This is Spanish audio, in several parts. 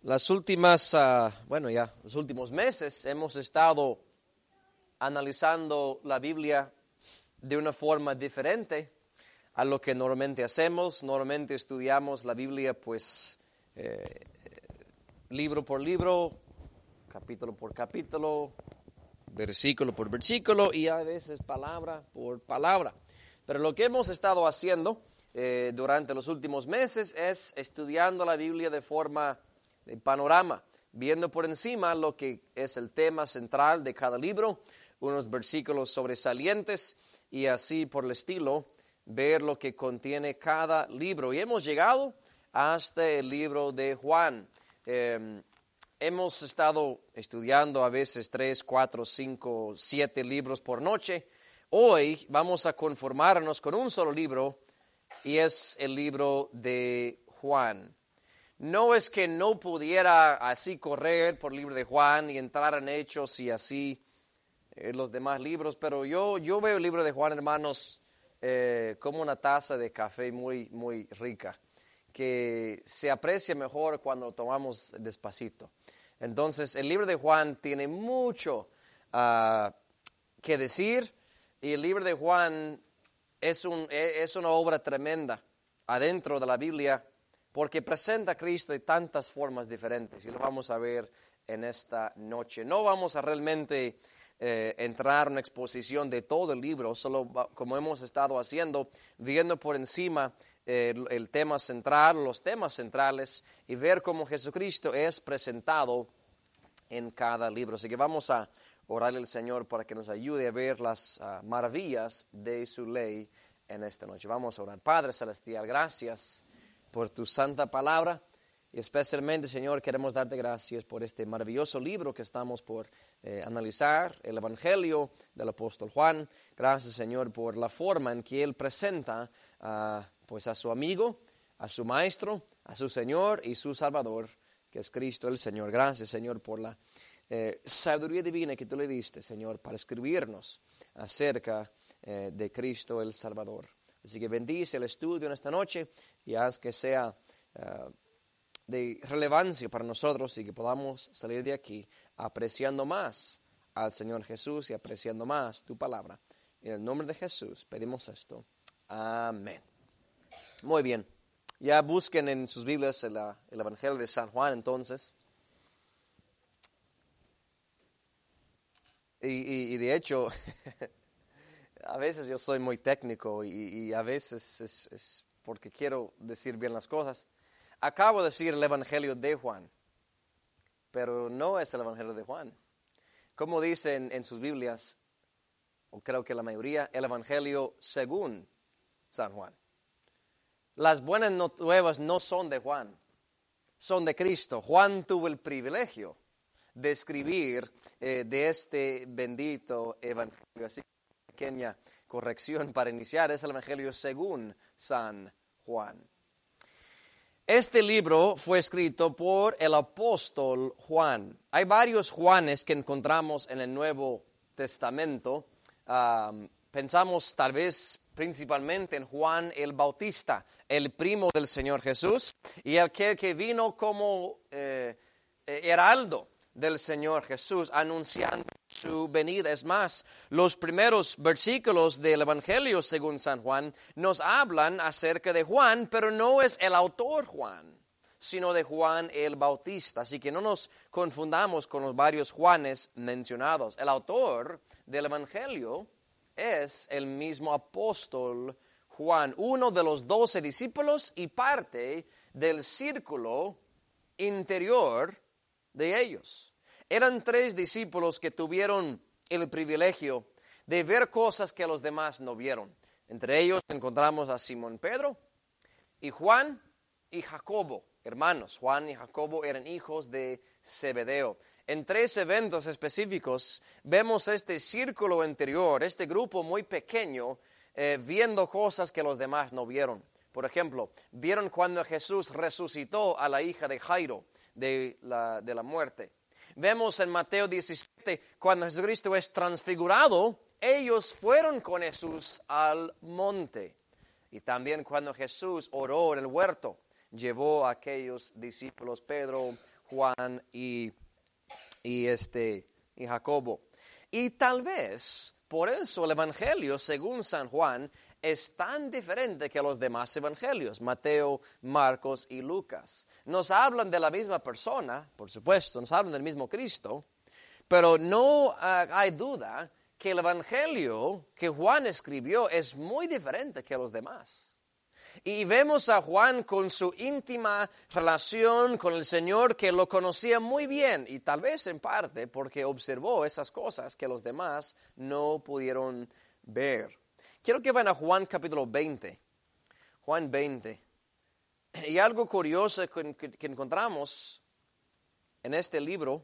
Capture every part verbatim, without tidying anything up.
Las últimas, uh, bueno ya, los últimos meses hemos estado analizando la Biblia de una forma diferente a lo que normalmente hacemos. Normalmente estudiamos la Biblia pues eh, libro por libro, capítulo por capítulo, versículo por versículo y a veces palabra por palabra. Pero lo que hemos estado haciendo eh, durante los últimos meses es estudiando la Biblia de forma de panorama, viendo por encima lo que es el tema central de cada libro, unos versículos sobresalientes y así por el estilo, ver lo que contiene cada libro. Y hemos llegado hasta el libro de Juan. Eh, hemos estado estudiando a veces tres, cuatro, cinco, siete libros por noche. Hoy vamos a conformarnos con un solo libro y es el libro de Juan. No es que no pudiera así correr por el libro de Juan y entrar en Hechos y así eh, los demás libros, pero yo, yo veo el libro de Juan, hermanos, eh, como una taza de café muy, muy rica, que se aprecia mejor cuando lo tomamos despacito. Entonces, el libro de Juan tiene mucho uh, que decir y el libro de Juan es, un, es una obra tremenda adentro de la Biblia, porque presenta a Cristo de tantas formas diferentes y lo vamos a ver en esta noche. No vamos a realmente eh, entrar en una exposición de todo el libro, solo va, como hemos estado haciendo, viendo por encima eh, el, el tema central, los temas centrales y ver cómo Jesucristo es presentado en cada libro. Así que vamos a orarle al Señor para que nos ayude a ver las uh, maravillas de su ley en esta noche. Vamos a orar. Padre Celestial, gracias por tu santa palabra y especialmente, Señor, queremos darte gracias por este maravilloso libro que estamos por eh, analizar, el Evangelio del apóstol Juan. Gracias, Señor, por la forma en que él presenta uh, pues a su amigo, a su maestro, a su Señor y su Salvador, que es Cristo el Señor. Gracias, Señor, por la eh, sabiduría divina que tú le diste, Señor, para escribirnos acerca eh, de Cristo el Salvador. Así que bendice el estudio en esta noche y haz que sea uh, de relevancia para nosotros y que podamos salir de aquí apreciando más al Señor Jesús y apreciando más tu palabra. En el nombre de Jesús pedimos esto. Amén. Muy bien. Ya busquen en sus Biblias el, el Evangelio de San Juan entonces. Y, y, y de hecho... A veces yo soy muy técnico y, y a veces es, es porque quiero decir bien las cosas. Acabo de decir el Evangelio de Juan, pero no es el Evangelio de Juan. Como dicen en sus Biblias, o creo que la mayoría, el Evangelio según San Juan. Las buenas nuevas no son de Juan, son de Cristo. Juan tuvo el privilegio de escribir eh, de este bendito Evangelio. Así pequeña corrección para iniciar, es el Evangelio según San Juan. Este libro fue escrito por el apóstol Juan. Hay varios Juanes que encontramos en el Nuevo Testamento. Um, pensamos tal vez principalmente en Juan el Bautista, el primo del Señor Jesús, y el que, que vino como eh, heraldo del Señor Jesús, anunciando su venida. Es más, los primeros versículos del Evangelio según San Juan nos hablan acerca de Juan, pero no es el autor Juan, sino de Juan el Bautista. Así que no nos confundamos con los varios Juanes mencionados. El autor del Evangelio es el mismo apóstol Juan, uno de los doce discípulos y parte del círculo interior de ellos. Eran tres discípulos que tuvieron el privilegio de ver cosas que los demás no vieron. Entre ellos encontramos a Simón Pedro y Juan y Jacobo, hermanos. Juan y Jacobo eran hijos de Zebedeo. En tres eventos específicos vemos este círculo interior, este grupo muy pequeño, eh, viendo cosas que los demás no vieron. Por ejemplo, vieron cuando Jesús resucitó a la hija de Jairo de la, de la muerte. Vemos en Mateo diecisiete, cuando Jesucristo es transfigurado, ellos fueron con Jesús al monte. Y también cuando Jesús oró en el huerto, llevó a aquellos discípulos, Pedro, Juan y, y, este, y Jacobo. Y tal vez por eso el Evangelio, según San Juan, es tan diferente que los demás evangelios, Mateo, Marcos y Lucas. Nos hablan de la misma persona, por supuesto, nos hablan del mismo Cristo, pero no uh, hay duda que el Evangelio que Juan escribió es muy diferente que los demás. Y vemos a Juan con su íntima relación con el Señor, que lo conocía muy bien, y tal vez en parte porque observó esas cosas que los demás no pudieron ver. Quiero que vayan a Juan capítulo veinte. Juan veinte. Y algo curioso que, que, que encontramos en este libro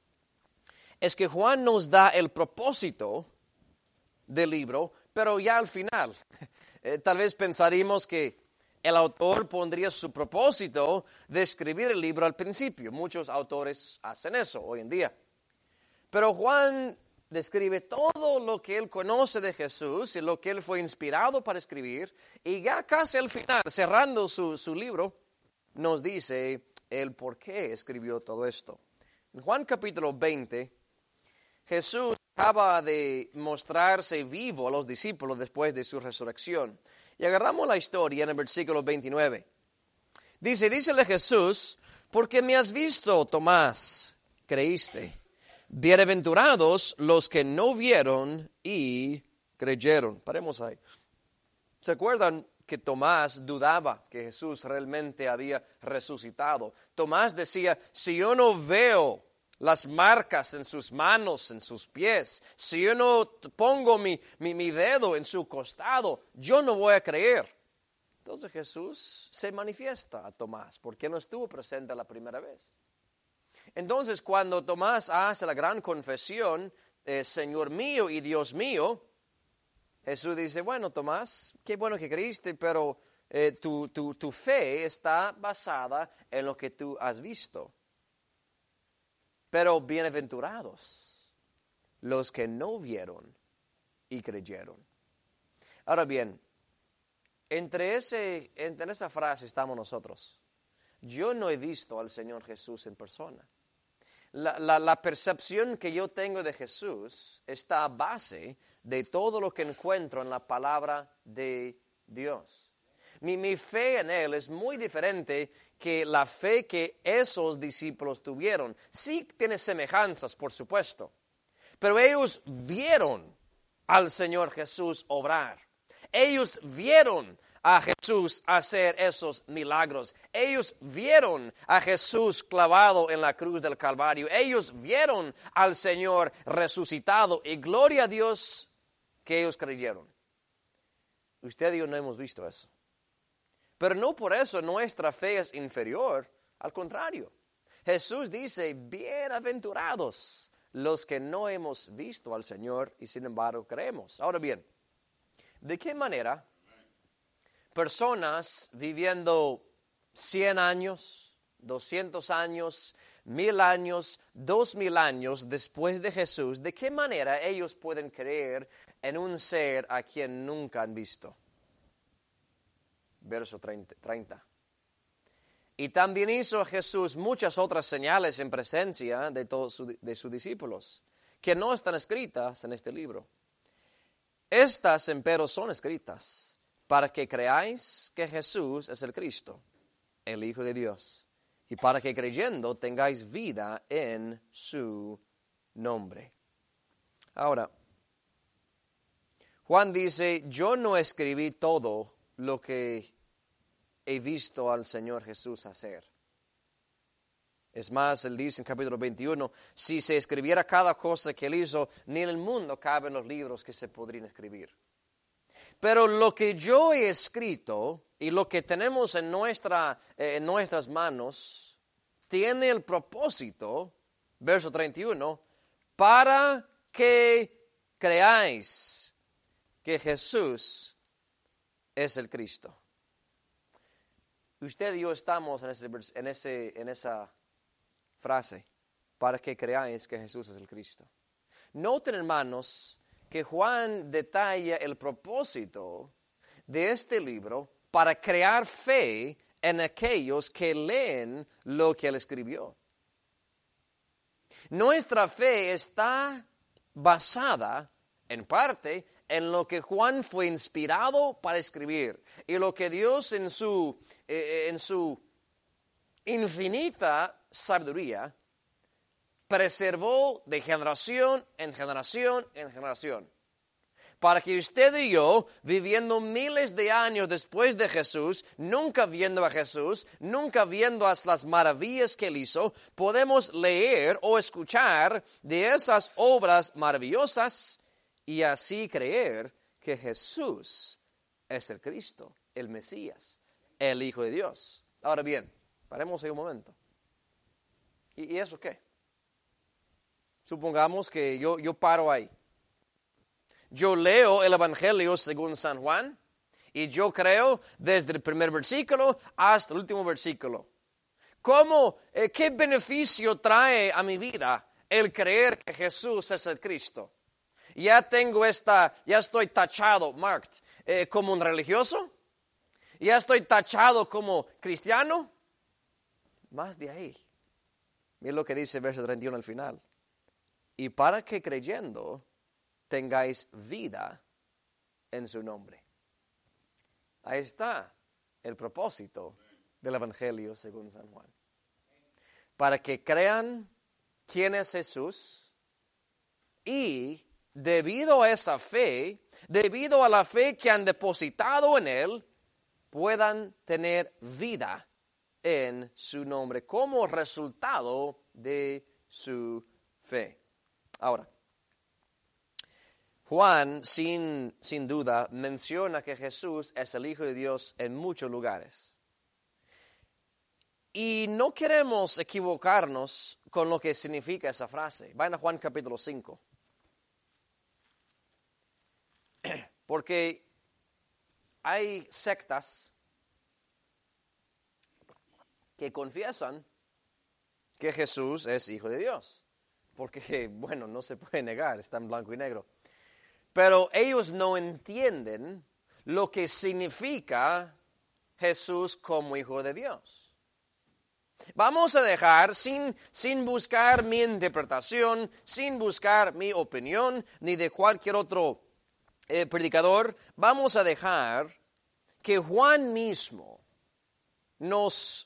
es que Juan nos da el propósito del libro, pero ya al final. Eh, tal vez pensaríamos que el autor pondría su propósito de escribir el libro al principio. Muchos autores hacen eso hoy en día. Pero Juan describe todo lo que él conoce de Jesús y lo que él fue inspirado para escribir. Y ya casi al final, cerrando su, su libro, nos dice el por qué escribió todo esto. En Juan capítulo veinte, Jesús acaba de mostrarse vivo a los discípulos después de su resurrección. Y agarramos la historia en el versículo veintinueve. Dice, dícele Jesús, porque me has visto, Tomás, creíste. Bienaventurados los que no vieron y creyeron. Paremos ahí. ¿Se acuerdan que Tomás dudaba que Jesús realmente había resucitado? Tomás decía, si yo no veo las marcas en sus manos, en sus pies, si yo no pongo mi, mi, mi dedo en su costado, yo no voy a creer. Entonces Jesús se manifiesta a Tomás, porque no estuvo presente la primera vez. Entonces cuando Tomás hace la gran confesión, eh, Señor mío y Dios mío, Jesús dice, bueno Tomás, qué bueno que creíste, pero eh, tu, tu, tu fe está basada en lo que tú has visto. Pero bienaventurados los que no vieron y creyeron. Ahora bien, entre, ese, entre esa frase estamos nosotros. Yo no he visto al Señor Jesús en persona. La, la, la percepción que yo tengo de Jesús está a base de todo lo que encuentro en la palabra de Dios. Mi, mi fe en Él es muy diferente que la fe que esos discípulos tuvieron. Sí tiene semejanzas, por supuesto, pero ellos vieron al Señor Jesús obrar. Ellos vieron a Jesús hacer esos milagros. Ellos vieron a Jesús clavado en la cruz del Calvario. Ellos vieron al Señor resucitado. Y gloria a Dios que ellos creyeron. Usted y yo no hemos visto eso. Pero no por eso nuestra fe es inferior. Al contrario. Jesús dice, bienaventurados los que no hemos visto al Señor y sin embargo creemos. Ahora bien, ¿de qué manera personas viviendo cien años, doscientos años, mil años, dos mil años después de Jesús, de qué manera ellos pueden creer en un ser a quien nunca han visto? Verso treinta. Y también hizo Jesús muchas otras señales en presencia de todos su, de sus discípulos, que no están escritas en este libro. Estas, empero, son escritas para que creáis que Jesús es el Cristo, el Hijo de Dios, y para que creyendo tengáis vida en su nombre. Ahora, Juan dice, yo no escribí todo lo que he visto al Señor Jesús hacer. Es más, él dice en capítulo veintiuno, si se escribiera cada cosa que él hizo, ni en el mundo caben los libros que se podrían escribir. Pero lo que yo he escrito y lo que tenemos en, nuestra, eh, en nuestras manos, tiene el propósito, verso treinta y uno, para que creáis que Jesús es el Cristo. Usted y yo estamos en, ese, en, ese, en esa frase, para que creáis que Jesús es el Cristo. Noten, hermanos, que Juan detalla el propósito de este libro para crear fe en aquellos que leen lo que él escribió. Nuestra fe está basada, en parte, en lo que Juan fue inspirado para escribir y lo que Dios en su, eh, en su infinita sabiduría preservó de generación en generación en generación. Para que usted y yo, viviendo miles de años después de Jesús, nunca viendo a Jesús, nunca viendo las maravillas que él hizo, podemos leer o escuchar de esas obras maravillosas y así creer que Jesús es el Cristo, el Mesías, el Hijo de Dios. Ahora bien, paremos ahí un momento. ¿Y, y eso qué? Supongamos que yo, yo paro ahí. Yo leo el Evangelio según San Juan y yo creo desde el primer versículo hasta el último versículo. ¿Cómo, eh, qué beneficio trae a mi vida el creer que Jesús es el Cristo? Ya tengo esta, ya estoy tachado, marked, eh, como un religioso. Ya estoy tachado como cristiano. Más de ahí. Mira lo que dice el verso treinta y uno al final. Y para que creyendo tengáis vida en su nombre. Ahí está el propósito del Evangelio según San Juan. Para que crean quién es Jesús y debido a esa fe, debido a la fe que han depositado en Él, puedan tener vida en su nombre como resultado de su fe. Ahora, Juan, sin, sin duda, menciona que Jesús es el Hijo de Dios en muchos lugares. Y no queremos equivocarnos con lo que significa esa frase. Vayan a Juan capítulo cinco. Porque hay sectas que confiesan que Jesús es Hijo de Dios. Porque, bueno, no se puede negar, está en blanco y negro. Pero ellos no entienden lo que significa Jesús como Hijo de Dios. Vamos a dejar, sin, sin buscar mi interpretación, sin buscar mi opinión, ni de cualquier otro eh, predicador, vamos a dejar que Juan mismo nos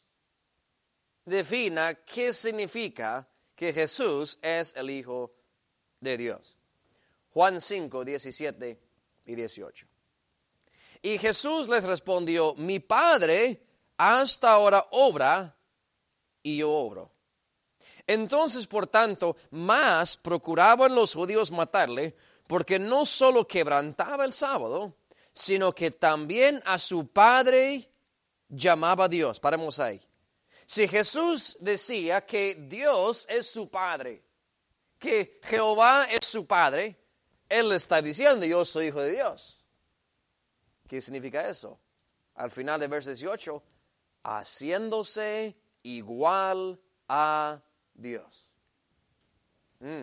defina qué significa que Jesús es el Hijo de Dios. Juan cinco, diecisiete y dieciocho. Y Jesús les respondió, mi Padre hasta ahora obra y yo obro. Entonces, por tanto, más procuraban los judíos matarle, porque no solo quebrantaba el sábado, sino que también a su Padre llamaba Dios. Paremos ahí. Si Jesús decía que Dios es su Padre, que Jehová es su Padre, Él está diciendo, yo soy Hijo de Dios. ¿Qué significa eso? Al final del verso dieciocho, haciéndose igual a Dios. Mm.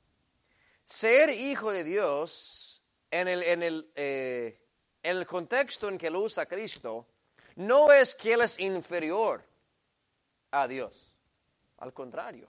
Ser hijo de Dios, en el, en, el, eh, en el contexto en que lo usa Cristo, no es que Él es inferior a Dios. Al contrario.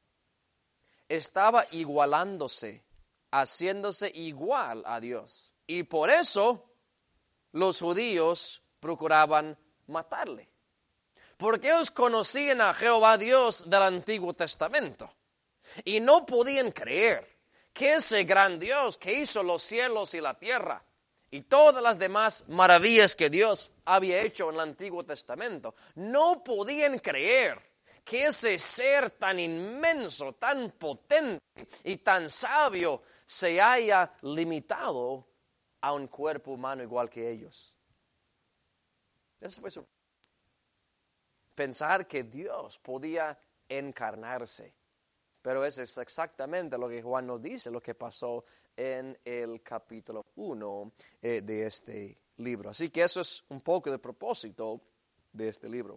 Estaba igualándose, haciéndose igual a Dios. Y por eso los judíos procuraban matarle. Porque ellos conocían a Jehová Dios del Antiguo Testamento. Y no podían creer que ese gran Dios que hizo los cielos y la tierra y todas las demás maravillas que Dios había hecho en el Antiguo Testamento, no podían creer que ese ser tan inmenso, tan potente y tan sabio se haya limitado a un cuerpo humano igual que ellos. Eso fue su... Pensar que Dios podía encarnarse. Pero eso es exactamente lo que Juan nos dice, lo que pasó en el capítulo uno eh, de este libro. Así que eso es un poco de propósito de este libro.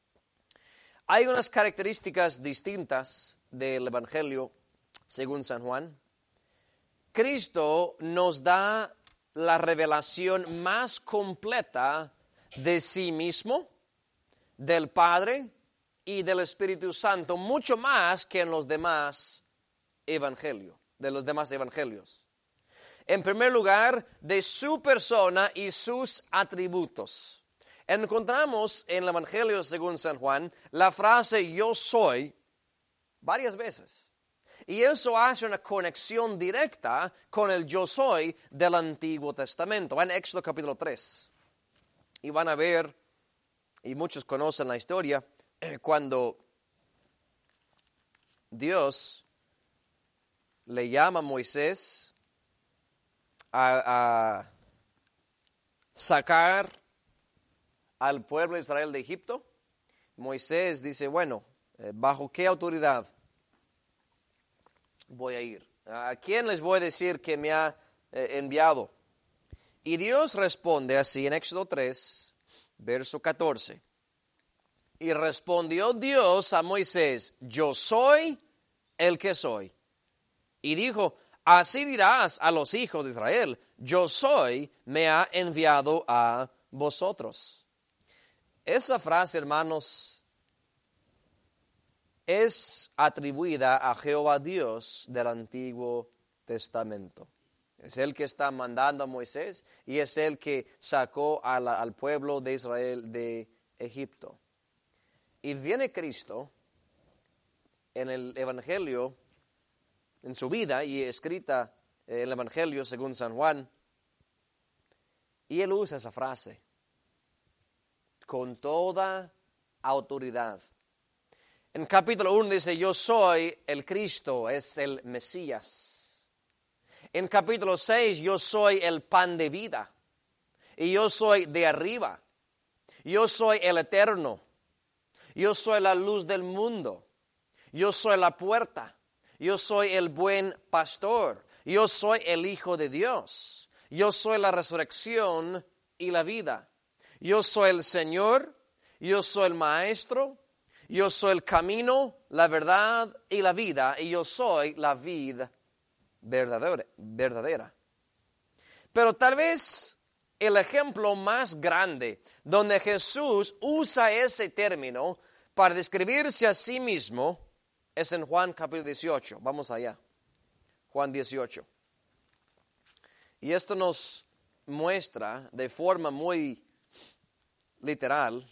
Hay unas características distintas del Evangelio según San Juan. Cristo nos da la revelación más completa de sí mismo, del Padre y del Espíritu Santo, mucho más que en los demás evangelio, de los demás evangelios. En primer lugar, de su persona y sus atributos. Encontramos en el Evangelio según San Juan la frase yo soy varias veces. Y eso hace una conexión directa con el yo soy del Antiguo Testamento. Va en Éxodo capítulo tres. Y van a ver, y muchos conocen la historia, cuando Dios le llama a Moisés a, a sacar al pueblo de Israel de Egipto. Moisés dice, bueno, ¿bajo qué autoridad voy a ir? ¿A quién les voy a decir que me ha eh, enviado? Y Dios responde así en Éxodo tres, verso catorce. Y respondió Dios a Moisés, yo soy el que soy. Y dijo, así dirás a los hijos de Israel, yo soy, me ha enviado a vosotros. Esa frase, hermanos, es atribuida a Jehová Dios del Antiguo Testamento. Es el que está mandando a Moisés y es el que sacó a la, al pueblo de Israel de Egipto. Y viene Cristo en el Evangelio, en su vida y escrita en el Evangelio según San Juan, y él usa esa frase, con toda autoridad. En capítulo uno dice, yo soy el Cristo, es el Mesías. En capítulo seis, yo soy el pan de vida. Y yo soy de arriba. Yo soy el eterno. Yo soy la luz del mundo. Yo soy la puerta. Yo soy el buen pastor. Yo soy el Hijo de Dios. Yo soy la resurrección y la vida. Yo soy el Señor, yo soy el Maestro, yo soy el camino, la verdad y la vida, y yo soy la vid verdadera. verdadera. Pero tal vez el ejemplo más grande donde Jesús usa ese término para describirse a sí mismo es en Juan capítulo dieciocho. Vamos allá. Juan dieciocho. Y esto nos muestra de forma muy literal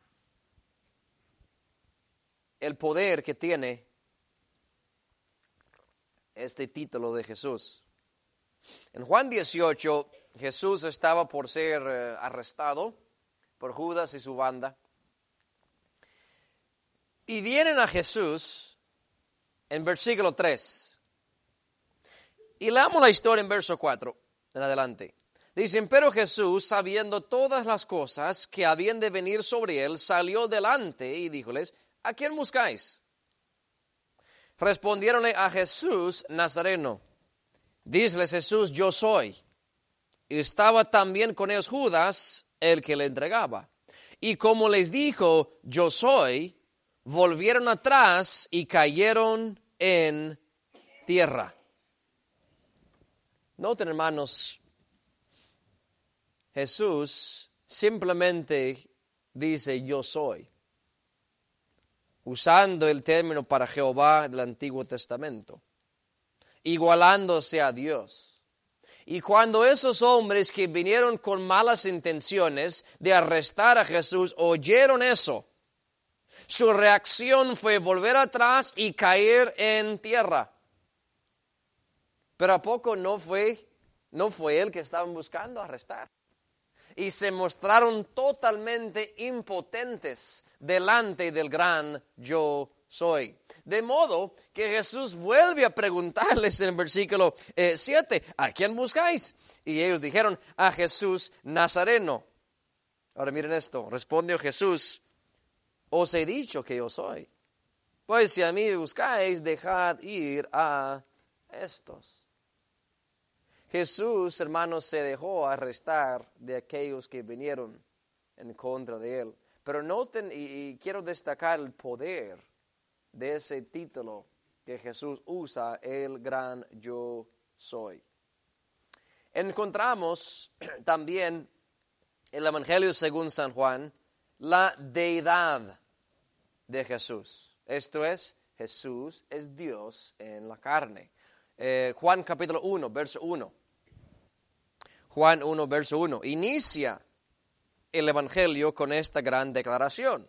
el poder que tiene este título de Jesús. En Juan dieciocho, Jesús estaba por ser eh, arrestado por Judas y su banda. Y vienen a Jesús en versículo tres. Y leamos la historia en verso cuatro en adelante. Dicen, pero Jesús, sabiendo todas las cosas que habían de venir sobre él, salió delante y díjoles, ¿a quién buscáis? Respondiéronle a Jesús Nazareno. Díceles Jesús, yo soy. Y estaba también con ellos Judas, el que le entregaba. Y como les dijo, yo soy, volvieron atrás y cayeron en tierra. Noten, hermanos, Jesús simplemente dice yo soy, usando el término para Jehová del Antiguo Testamento, igualándose a Dios. Y cuando esos hombres que vinieron con malas intenciones de arrestar a Jesús oyeron eso, su reacción fue volver atrás y caer en tierra. Pero ¿a poco no fue, no fue él que estaban buscando arrestar? Y se mostraron totalmente impotentes delante del gran yo soy. De modo que Jesús vuelve a preguntarles en el versículo siete, ¿a quién buscáis? Y ellos dijeron, a Jesús Nazareno. Ahora miren esto, respondió Jesús, os he dicho que yo soy. Pues si a mí buscáis, dejad ir a estos. Jesús, hermanos, se dejó arrestar de aquellos que vinieron en contra de él. Pero noten, y, y quiero destacar el poder de ese título que Jesús usa, el gran yo soy. Encontramos también en el Evangelio según San Juan la deidad de Jesús. Esto es, Jesús es Dios en la carne. Eh, Juan capítulo uno, verso uno. Juan uno, verso uno. Inicia el Evangelio con esta gran declaración.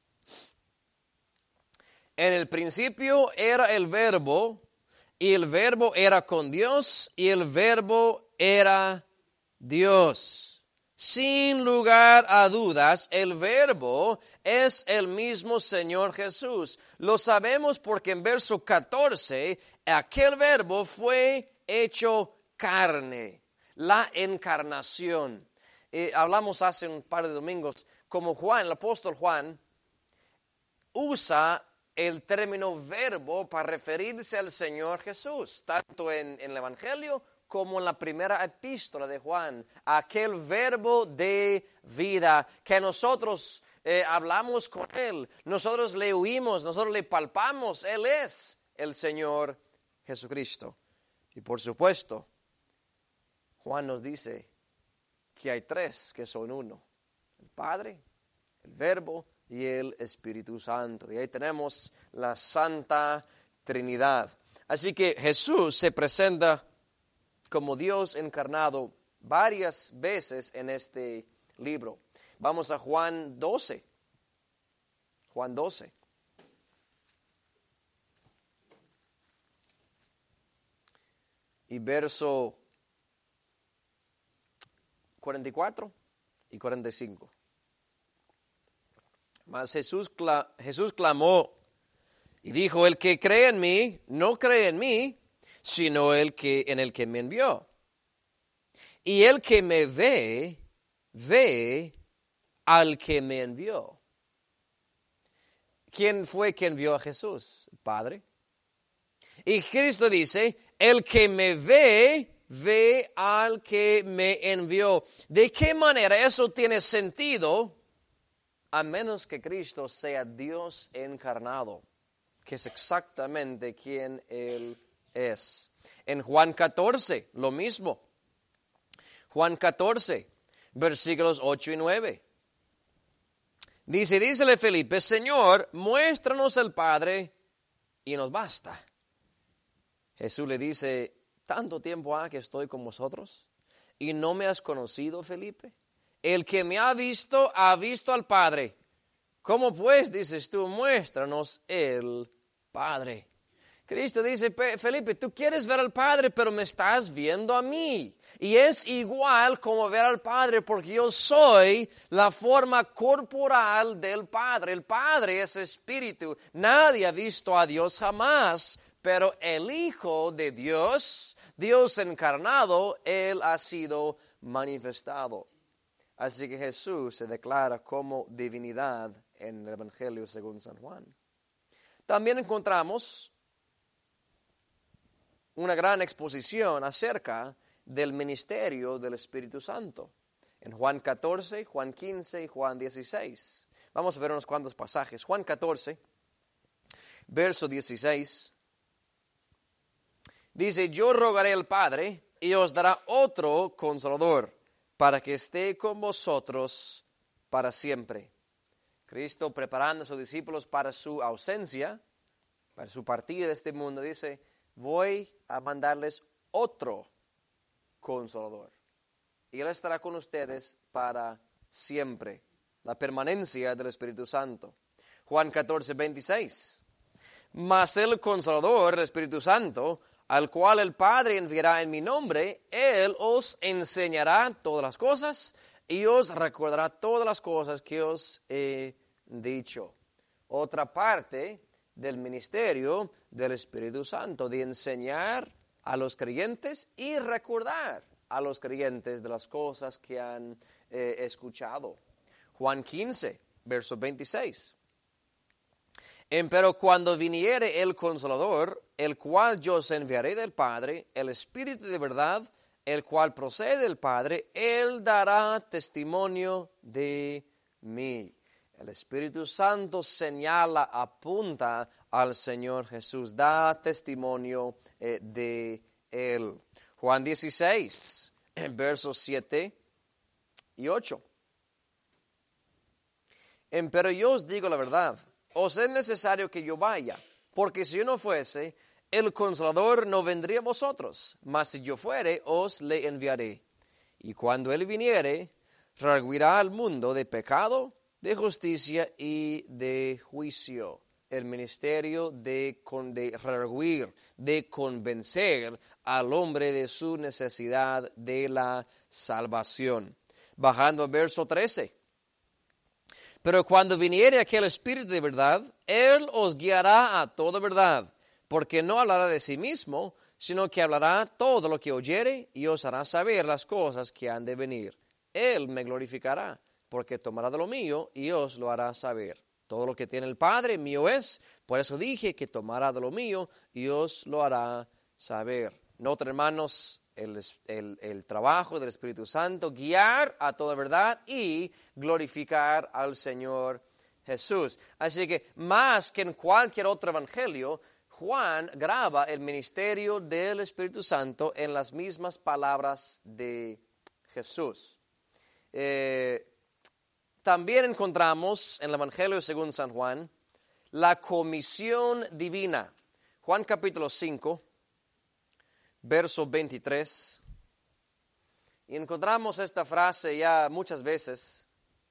En el principio era el Verbo, y el Verbo era con Dios, y el Verbo era Dios. Sin lugar a dudas, el Verbo es el mismo Señor Jesús. Lo sabemos porque en verso catorce, aquel Verbo fue hecho carne, la encarnación. Eh, hablamos hace un par de domingos, como Juan, el apóstol Juan, usa el término verbo para referirse al Señor Jesús, tanto en, en el Evangelio como en la primera epístola de Juan, aquel verbo de vida que nosotros eh, hablamos con Él, nosotros le oímos, nosotros le palpamos, Él es el Señor Jesucristo. Y por supuesto, Juan nos dice que hay tres que son uno, el Padre, el Verbo y el Espíritu Santo. Y ahí tenemos la Santa Trinidad. Así que Jesús se presenta como Dios encarnado varias veces en este libro. Vamos a Juan doce. Juan doce. Y verso cuarenta y cuatro y cuarenta y cinco. Mas Jesús, Jesús clamó y dijo, el que cree en mí, no cree en mí, sino el que, en el que me envió. Y el que me ve, ve al que me envió. ¿Quién fue quien envió a Jesús? El Padre. Y Cristo dice, el que me ve, ve al que me envió. ¿De qué manera eso tiene sentido? A menos que Cristo sea Dios encarnado, que es exactamente quien Él es. En Juan catorce, lo mismo. Juan catorce, versículos ocho y nueve. Dice, dícele Felipe, Señor, muéstranos el Padre y nos basta. Jesús le dice, ¿tanto tiempo ha que estoy con vosotros y no me has conocido, Felipe? El que me ha visto, ha visto al Padre. ¿Cómo pues, dices tú, muéstranos el Padre? Cristo dice, Felipe, tú quieres ver al Padre, pero me estás viendo a mí. Y es igual como ver al Padre, porque yo soy la forma corporal del Padre. El Padre es espíritu. Nadie ha visto a Dios jamás, pero el Hijo de Dios, Dios encarnado, Él ha sido manifestado. Así que Jesús se declara como divinidad en el Evangelio según San Juan. También encontramos una gran exposición acerca del ministerio del Espíritu Santo. En Juan catorce, Juan quince y Juan dieciséis. Vamos a ver unos cuantos pasajes. Juan catorce, verso dieciséis. Dice, yo rogaré al Padre y os dará otro Consolador, para que esté con vosotros para siempre. Cristo preparando a sus discípulos para su ausencia, para su partida de este mundo, dice, voy a mandarles otro Consolador. Y Él estará con ustedes para siempre. La permanencia del Espíritu Santo. Juan catorce, veintiséis. Mas el Consolador, el Espíritu Santo, al cual el Padre enviará en mi nombre, Él os enseñará todas las cosas y os recordará todas las cosas que os he dicho. Otra parte del ministerio del Espíritu Santo, de enseñar a los creyentes y recordar a los creyentes de las cosas que han eh, escuchado. Juan quince, verso veintiséis. Empero cuando viniere el Consolador, el cual yo os enviaré del Padre, el Espíritu de verdad, el cual procede del Padre, Él dará testimonio de mí. El Espíritu Santo señala, apunta al Señor Jesús, da testimonio eh, de Él. Juan dieciséis, versos siete y ocho. Empero yo os digo la verdad, os es necesario que yo vaya, porque si yo no fuese, el Consolador no vendría a vosotros, mas si yo fuere, os le enviaré. Y cuando Él viniere, redarguirá al mundo de pecado, de justicia y de juicio. El ministerio de, con, de redarguir, de convencer al hombre de su necesidad de la salvación. Bajando al verso trece. Pero cuando viniere aquel Espíritu de verdad, Él os guiará a toda verdad, porque no hablará de sí mismo, sino que hablará todo lo que oyere y os hará saber las cosas que han de venir. Él me glorificará, porque tomará de lo mío y os lo hará saber. Todo lo que tiene el Padre mío es, por eso dije que tomará de lo mío y os lo hará saber. Noten, hermanos, el, el, el trabajo del Espíritu Santo, guiar a toda verdad y glorificar al Señor Jesús. Así que más que en cualquier otro evangelio, Juan graba el ministerio del Espíritu Santo en las mismas palabras de Jesús. Eh, también encontramos en el Evangelio según San Juan la comisión divina. Juan capítulo cinco, verso veintitrés. Y encontramos esta frase ya muchas veces,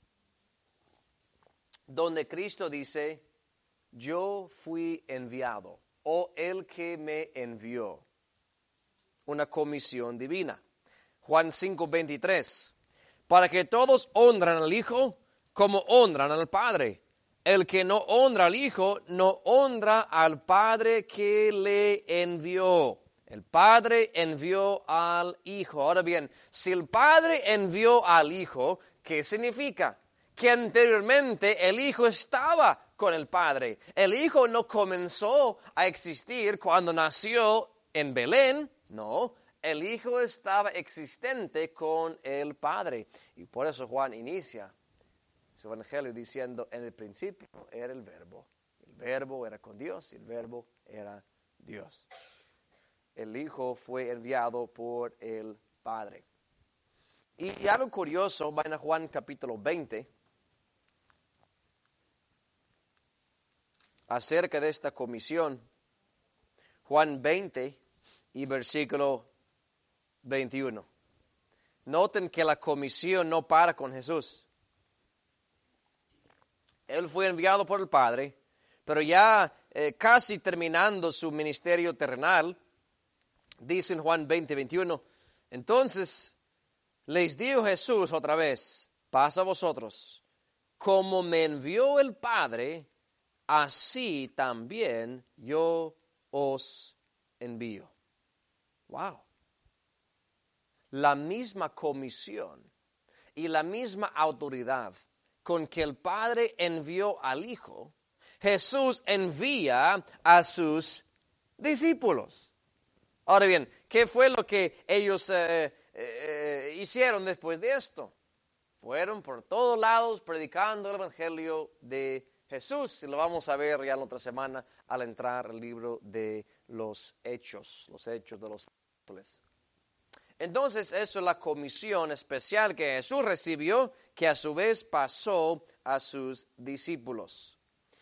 donde Cristo dice, yo fui enviado, o el que me envió. Una comisión divina. Juan cinco, veintitrés. Para que todos honran al Hijo como honran al Padre. El que no honra al Hijo, no honra al Padre que le envió. El Padre envió al Hijo. Ahora bien, si el Padre envió al Hijo, ¿qué significa? Que anteriormente el Hijo estaba con el Padre. El Hijo no comenzó a existir cuando nació en Belén, no. El Hijo estaba existente con el Padre. Y por eso Juan inicia su evangelio diciendo, en el principio era el Verbo. El Verbo era con Dios y el Verbo era Dios. El Hijo fue enviado por el Padre. Y algo curioso, vayan a Juan capítulo veinte, acerca de esta comisión. Juan veinte y versículo veintiuno. Noten que la comisión no para con Jesús. Él fue enviado por el Padre, pero ya eh, casi terminando su ministerio terrenal, dice en Juan veinte, veintiuno, entonces les dijo Jesús otra vez, paz a vosotros, como me envió el Padre, así también yo os envío. Wow. La misma comisión y la misma autoridad con que el Padre envió al Hijo, Jesús envía a sus discípulos. Ahora bien, ¿qué fue lo que ellos eh, eh, hicieron después de esto? Fueron por todos lados predicando el Evangelio de Jesús. Y lo vamos a ver ya la otra semana al entrar al libro de los Hechos, los Hechos de los Apóstoles. Entonces, eso es la comisión especial que Jesús recibió, que a su vez pasó a sus discípulos.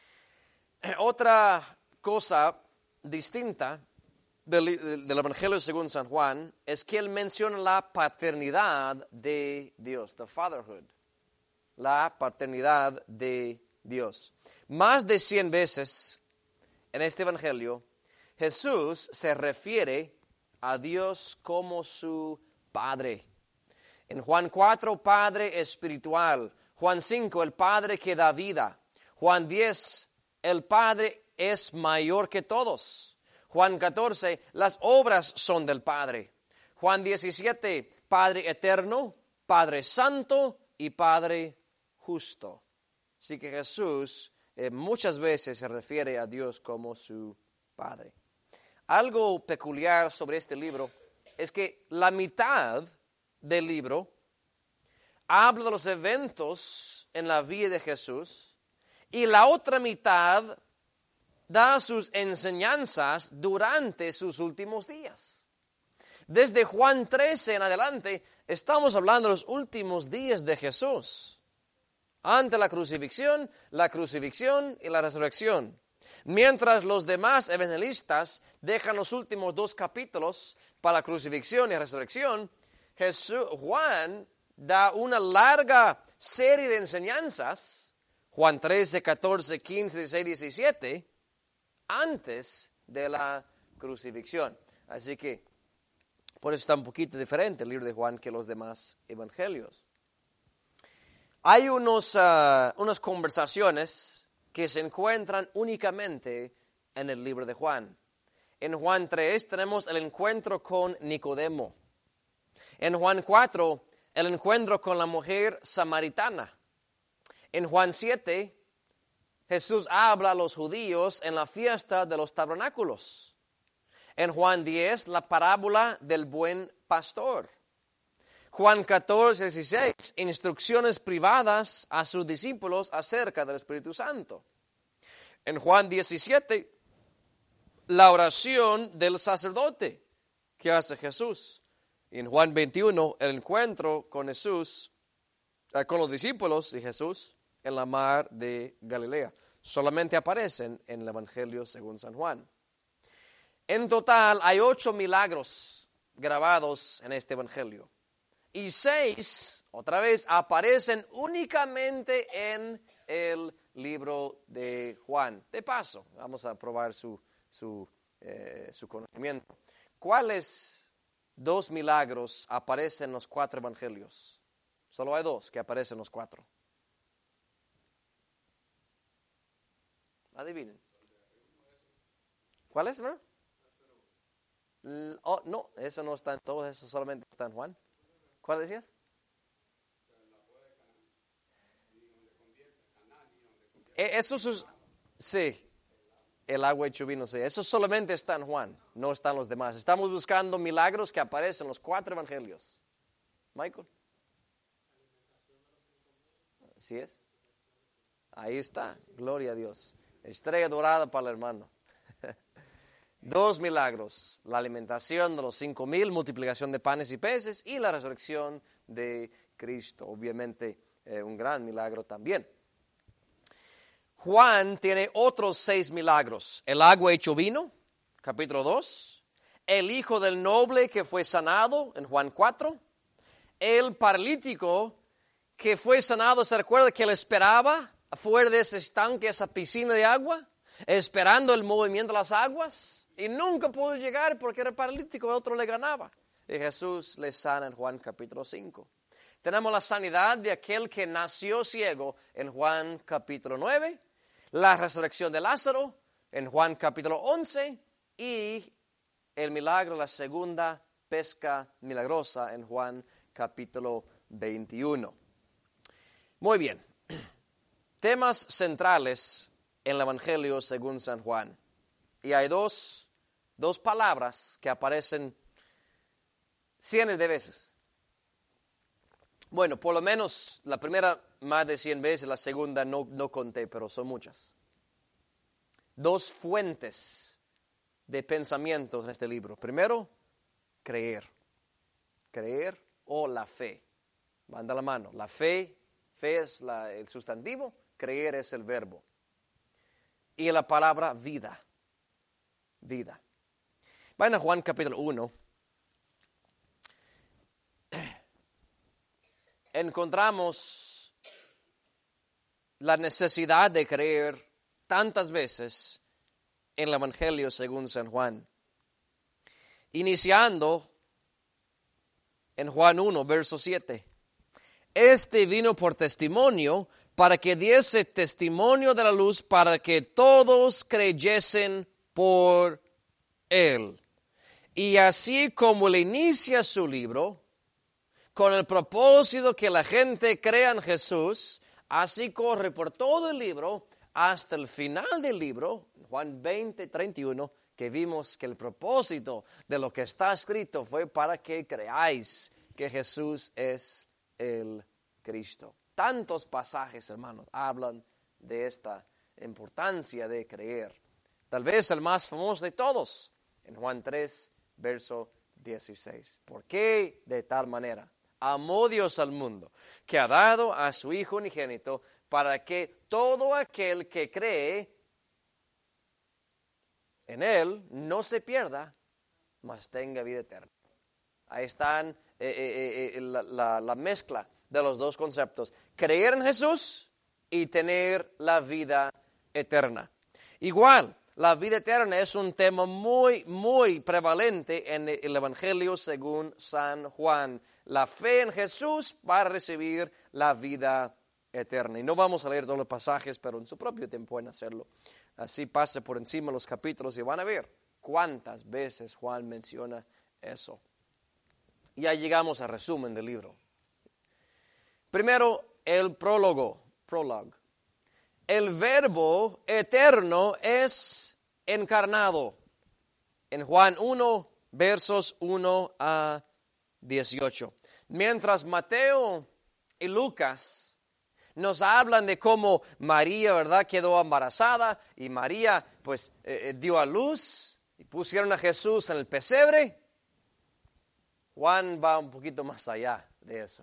Otra cosa distinta del, del Evangelio según San Juan es que él menciona la paternidad de Dios, the fatherhood, la paternidad de Dios. Más de cien veces en este Evangelio, Jesús se refiere a Dios como su Padre. En Juan cuatro, Padre espiritual. Juan cinco, el Padre que da vida. Juan diez, el Padre es mayor que todos. Juan catorce, las obras son del Padre. Juan diecisiete, Padre eterno, Padre santo y Padre justo. Así que Jesús eh, muchas veces se refiere a Dios como su Padre. Algo peculiar sobre este libro es que la mitad del libro habla de los eventos en la vida de Jesús y la otra mitad da sus enseñanzas durante sus últimos días. Desde Juan trece en adelante estamos hablando de los últimos días de Jesús. Ante la crucifixión, la crucifixión y la resurrección. Mientras los demás evangelistas dejan los últimos dos capítulos para la crucifixión y resurrección, Jesús, Juan da una larga serie de enseñanzas, Juan trece, catorce, quince, dieciséis, diecisiete, antes de la crucifixión. Así que por eso está un poquito diferente el libro de Juan que los demás evangelios. Hay unos, uh, unas conversaciones que se encuentran únicamente en el libro de Juan. En Juan tres tenemos el encuentro con Nicodemo. En Juan cuatro, el encuentro con la mujer samaritana. En Juan siete, Jesús habla a los judíos en la fiesta de los tabernáculos. En Juan diez, la parábola del buen pastor. Juan catorce, dieciséis, instrucciones privadas a sus discípulos acerca del Espíritu Santo. En Juan diecisiete, la oración del sacerdote que hace Jesús. Y en Juan veintiuno, el encuentro con Jesús, eh, con los discípulos de Jesús en la mar de Galilea. Solamente aparecen en el Evangelio según San Juan. En total hay ocho milagros grabados en este Evangelio. Y seis, otra vez, aparecen únicamente en el libro de Juan. De paso, vamos a probar su, su, eh, su conocimiento. ¿Cuáles dos milagros aparecen en los cuatro evangelios? Solo hay dos que aparecen en los cuatro. Adivinen. ¿Cuál es, no? Oh, no, eso no está en todos, eso solamente está en Juan. ¿Cuál decías? Eso es, sí, el agua hecho vino, sí. Eso solamente está en Juan, no están los demás. Estamos buscando milagros que aparecen en los cuatro evangelios. Michael. ¿Así es? Ahí está, gloria a Dios. Estrella dorada para el hermano. Dos milagros, la alimentación de los cinco mil, multiplicación de panes y peces y la resurrección de Cristo. Obviamente eh, un gran milagro también. Juan tiene otros seis milagros. El agua hecho vino, capítulo dos. El hijo del noble que fue sanado, en Juan cuatro. El paralítico que fue sanado, ¿se recuerda que él esperaba afuera de ese estanque, esa piscina de agua? Esperando el movimiento de las aguas. Y nunca pudo llegar porque era paralítico, el otro le ganaba. Y Jesús le sana en Juan capítulo cinco. Tenemos la sanidad de aquel que nació ciego en Juan capítulo nueve. La resurrección de Lázaro en Juan capítulo once. Y el milagro, la segunda pesca milagrosa en Juan capítulo veintiuno. Muy bien. Temas centrales en el Evangelio según San Juan. Y hay dos, dos palabras que aparecen cientos de veces. Bueno, por lo menos la primera más de cien veces, la segunda no, no conté, pero son muchas. Dos fuentes de pensamientos en este libro. Primero, creer. Creer o la fe. Van de la mano. La fe, fe es la, el sustantivo, creer es el verbo. Y la palabra vida. Vida. Vayan a Juan capítulo uno. Encontramos la necesidad de creer tantas veces en el Evangelio según San Juan. Iniciando en Juan uno, verso siete. Este vino por testimonio para que diese testimonio de la luz, para que todos creyesen por él. Y así como le inicia su libro, con el propósito que la gente crea en Jesús, así corre por todo el libro hasta el final del libro, Juan veinte, treinta y uno, que vimos que el propósito de lo que está escrito fue para que creáis que Jesús es el Cristo. Tantos pasajes, hermanos, hablan de esta importancia de creer. Tal vez el más famoso de todos, en Juan tres, verso dieciséis. ¿Por qué de tal manera amó Dios al mundo, que ha dado a su Hijo unigénito, para que todo aquel que cree en Él no se pierda, mas tenga vida eterna. Ahí están eh, eh, eh, la, la, la mezcla de los dos conceptos. Creer en Jesús y tener la vida eterna. Igual, la vida eterna es un tema muy, muy prevalente en el Evangelio según San Juan. La fe en Jesús para recibir la vida eterna. Y no vamos a leer todos los pasajes, pero en su propio tiempo pueden hacerlo. Así pase por encima los capítulos y van a ver cuántas veces Juan menciona eso. Ya llegamos al resumen del libro. Primero, el prólogo. Prologue. El verbo eterno es encarnado. En Juan uno, versos uno a dieciocho. Mientras Mateo y Lucas nos hablan de cómo María, ¿verdad?, quedó embarazada y María, pues, eh, dio a luz y pusieron a Jesús en el pesebre. Juan va un poquito más allá de eso.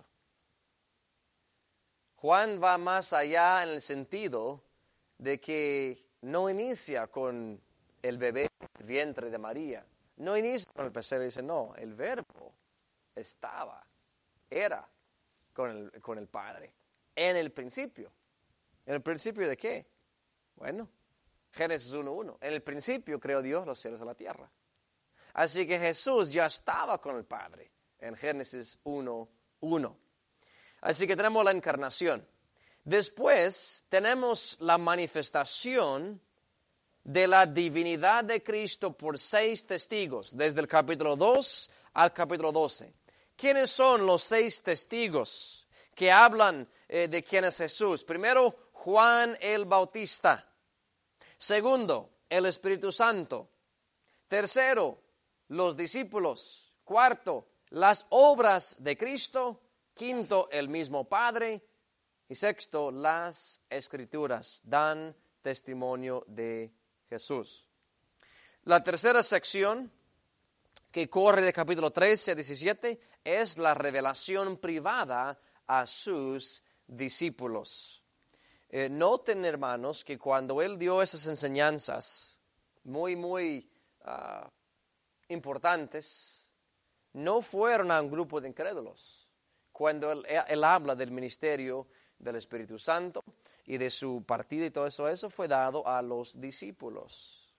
Juan va más allá en el sentido de que no inicia con el bebé en el vientre de María. No inicia con el pesebre, dice, no, el verbo estaba, era con el, con el Padre. En el principio. ¿En el principio de qué? Bueno, Génesis uno uno. En el principio creó Dios los cielos y la tierra. Así que Jesús ya estaba con el Padre en Génesis uno uno. Así que tenemos la encarnación. Después tenemos la manifestación de la divinidad de Cristo por seis testigos, desde el capítulo dos al capítulo doce. ¿Quiénes son los seis testigos que hablan eh, de quién es Jesús? Primero, Juan el Bautista. Segundo, el Espíritu Santo. Tercero, los discípulos. Cuarto, las obras de Cristo. Quinto, el mismo Padre. Y sexto, las Escrituras dan testimonio de Jesús. La tercera sección, que corre de capítulo trece a diecisiete, es la revelación privada a sus discípulos. Eh, noten, hermanos, que cuando Él dio esas enseñanzas muy, muy uh, importantes, no fueron a un grupo de incrédulos. Cuando él, él habla del ministerio del Espíritu Santo y de su partida y todo eso, eso fue dado a los discípulos.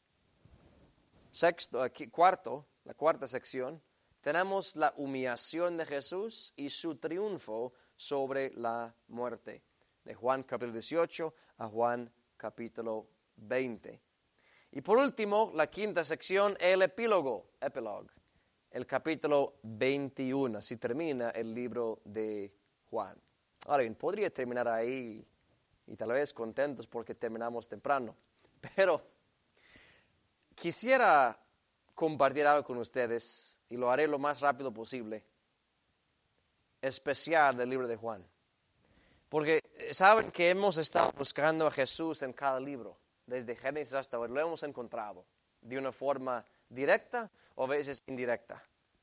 Sexto, aquí, cuarto, la cuarta sección, tenemos la humillación de Jesús y su triunfo sobre la muerte. De Juan capítulo dieciocho a Juan capítulo veinte. Y por último, la quinta sección, el epílogo, epilogue. El capítulo veintiuno, así termina el libro de Juan. Ahora bien, podría terminar ahí y tal vez contentos porque terminamos temprano, pero quisiera compartir algo con ustedes y lo haré lo más rápido posible, especial del libro de Juan. Porque saben que hemos estado buscando a Jesús en cada libro, desde Génesis hasta hoy, lo hemos encontrado de una forma directa o a veces indirecta.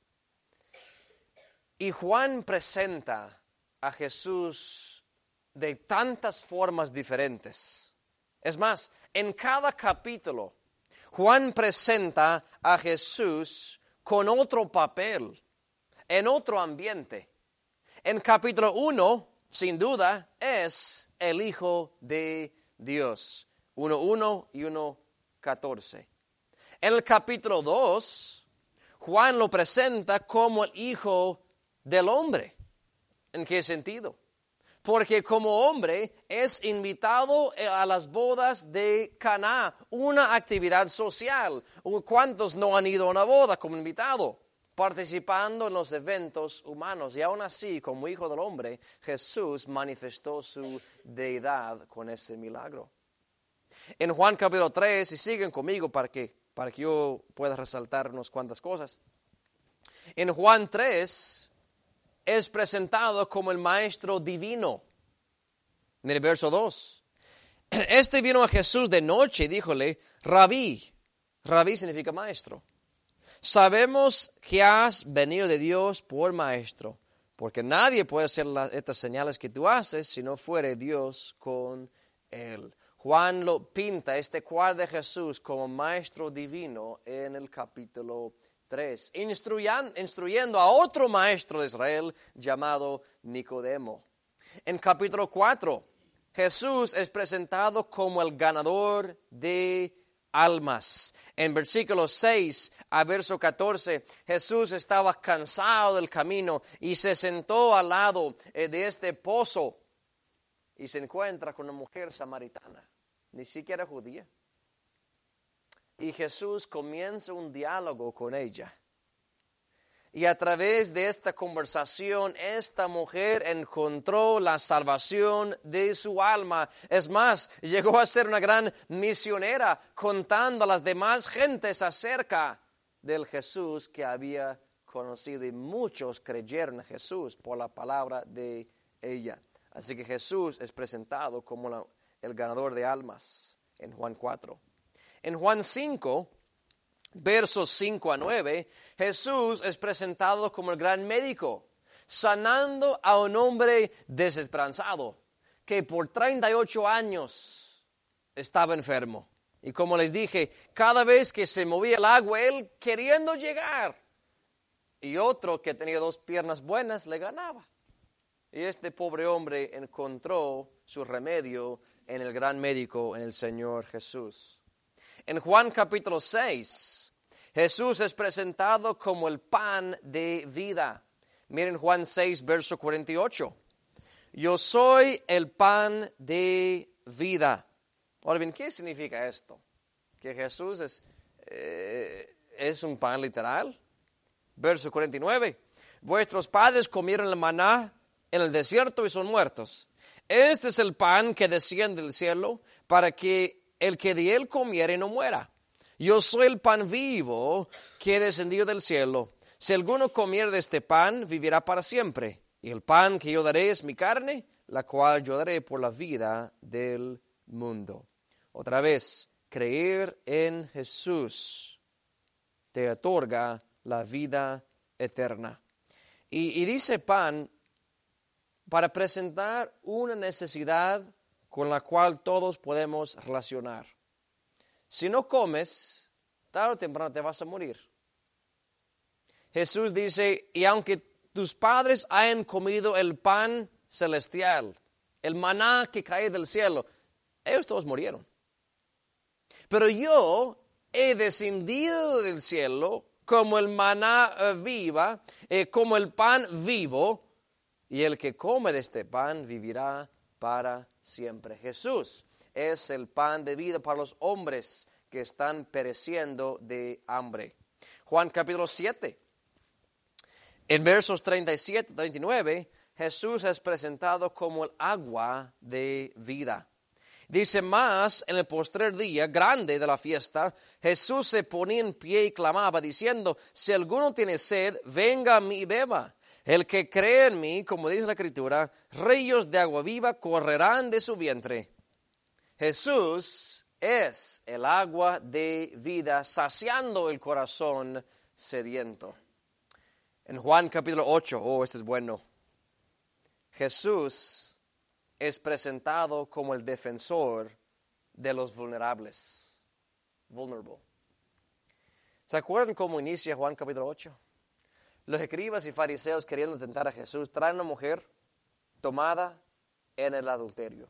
Y Juan presenta a Jesús de tantas formas diferentes. Es más, en cada capítulo, Juan presenta a Jesús con otro papel, en otro ambiente. En capítulo uno, sin duda, es el Hijo de Dios. uno uno y uno catorce. En el capítulo dos, Juan lo presenta como el Hijo del hombre. ¿En qué sentido? Porque como hombre es invitado a las bodas de Caná, una actividad social. ¿Cuántos no han ido a una boda como invitado? Participando en los eventos humanos. Y aún así, como Hijo del hombre, Jesús manifestó su deidad con ese milagro. En Juan capítulo tres, y siguen conmigo para que, para que yo pueda resaltar unas cuantas cosas. En Juan tres es presentado como el Maestro divino. En el verso dos. Este vino a Jesús de noche y díjole, Rabí. Rabí significa maestro. Sabemos que has venido de Dios por maestro, porque nadie puede hacer las, estas señales que tú haces si no fuere Dios con él. Juan lo pinta, este cuadro de Jesús, como maestro divino en el capítulo tres, instruyendo a otro maestro de Israel llamado Nicodemo. En capítulo cuatro, Jesús es presentado como el ganador de almas. En versículos seis a verso catorce, Jesús estaba cansado del camino y se sentó al lado de este pozo y se encuentra con una mujer samaritana, ni siquiera judía. Y Jesús comienza un diálogo con ella. Y a través de esta conversación, esta mujer encontró la salvación de su alma. Es más, llegó a ser una gran misionera, contando a las demás gentes acerca del Jesús que había conocido. Y muchos creyeron a Jesús por la palabra de ella. Así que Jesús es presentado como la, el ganador de almas en Juan cuatro. En Juan cinco, versos cinco a nueve, Jesús es presentado como el gran médico, sanando a un hombre desesperanzado que por treinta y ocho años estaba enfermo. Y como les dije, cada vez que se movía el agua, él queriendo llegar. Y otro que tenía dos piernas buenas le ganaba. Y este pobre hombre encontró su remedio en el gran médico, en el Señor Jesús. En Juan capítulo seis, Jesús es presentado como el pan de vida. Miren Juan seis, verso cuarenta y ocho. Yo soy el pan de vida. Ahora bien, ¿qué significa esto? ¿Que Jesús es, eh, es un pan literal? Verso cuarenta y nueve. Vuestros padres comieron el maná en el desierto y son muertos. Este es el pan que desciende del cielo para que el que de él comiere no muera. Yo soy el pan vivo que he descendido del cielo. Si alguno comiere de este pan, vivirá para siempre. Y el pan que yo daré es mi carne, la cual yo daré por la vida del mundo. Otra vez, creer en Jesús te otorga la vida eterna. Y, y dice pan para presentar una necesidad con la cual todos podemos relacionar. Si no comes, tarde o temprano te vas a morir. Jesús dice, y aunque tus padres hayan comido el pan celestial, el maná que cae del cielo, ellos todos murieron. Pero yo he descendido del cielo como el maná eh, viva, eh, como el pan vivo, y el que come de este pan vivirá para siempre. Jesús es el pan de vida para los hombres que están pereciendo de hambre. Juan capítulo siete. En versos treinta y siete a treinta y nueve, Jesús es presentado como el agua de vida. Dice más, en el postrer día grande de la fiesta, Jesús se ponía en pie y clamaba diciendo, si alguno tiene sed, venga a mí y beba. El que cree en mí, como dice la Escritura, ríos de agua viva correrán de su vientre. Jesús es el agua de vida, saciando el corazón sediento. En Juan capítulo ocho, oh, este es bueno. Jesús es presentado como el defensor de los vulnerables. Vulnerable. ¿Se acuerdan cómo inicia Juan capítulo ocho? Los escribas y fariseos queriendo tentar a Jesús traen a una mujer tomada en el adulterio.